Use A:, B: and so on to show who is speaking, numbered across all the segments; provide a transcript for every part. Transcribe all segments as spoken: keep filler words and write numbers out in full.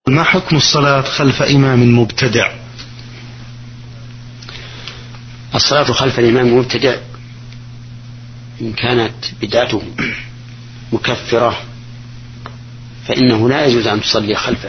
A: ما حكم الصلاة خلف إمام مبتدع؟
B: الصلاة خلف الإمام المبتدع إن كانت بدعته مكفرة فإنه لا يجوز أن تصلي خلفه،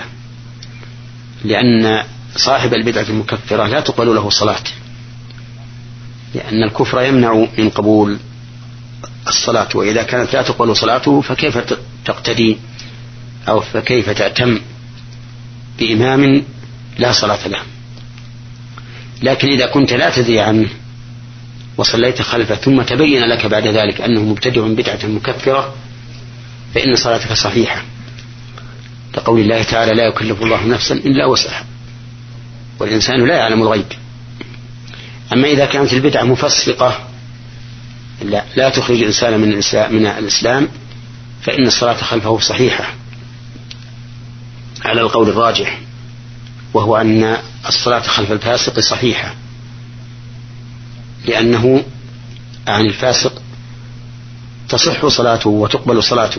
B: لأن صاحب البدعة المكفرة لا تقبل له صلاة، لأن الكفر يمنع من قبول الصلاة، وإذا كانت لا تقبل صلاته فكيف تقتدي أو فكيف تأتم بإمام لا صلاة له؟ لكن إذا كنت لا تدري عنه وصليت خلفه ثم تبين لك بعد ذلك أنه مبتدع بدعة مكفرة فإن صلاتك صحيحة، لقول الله تعالى: لا يكلف الله نفسا إلا وسعها، والإنسان لا يعلم الغيب. أما إذا كانت البدعة مفسقة لا, لا تخرج الإنسان من من الإسلام فإن الصلاة خلفه صحيحة على القول الراجح، وهو أن الصلاة خلف الفاسق صحيحة، لأنه عن الفاسق تصح صلاته وتقبل صلاته،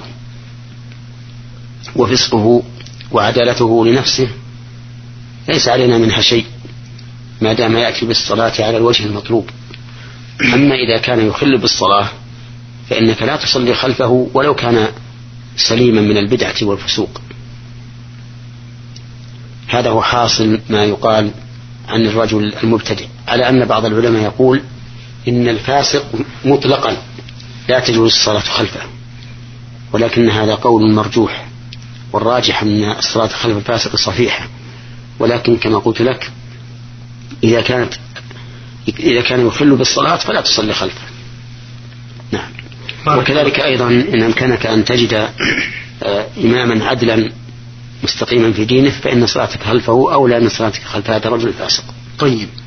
B: وفسقه وعدالته لنفسه ليس علينا منها شيء ما دام يأتي بالصلاة على الوجه المطلوب. أما إذا كان يخل بالصلاة فإنك لا تصلي خلفه ولو كان سليما من البدعة والفسوق. هذا هو حاصل ما يقال عن الرجل المبتدع، على أن بعض العلماء يقول إن الفاسق مطلقا لا تجوز الصلاة خلفه، ولكن هذا قول مرجوح، والراجح أن الصلاة خلف الفاسق صحيحة، ولكن كما قلت لك إذا كانت إذا كان يخل بالصلاة فلا تصلي خلفه. نعم. وكذلك أيضا إن أمكنك أن تجد إماما عدلا مستقيما في دينه فإن صلاتك خلفه أولى من صلاتك خلف هذا الرجل الفاسق.
A: طيب.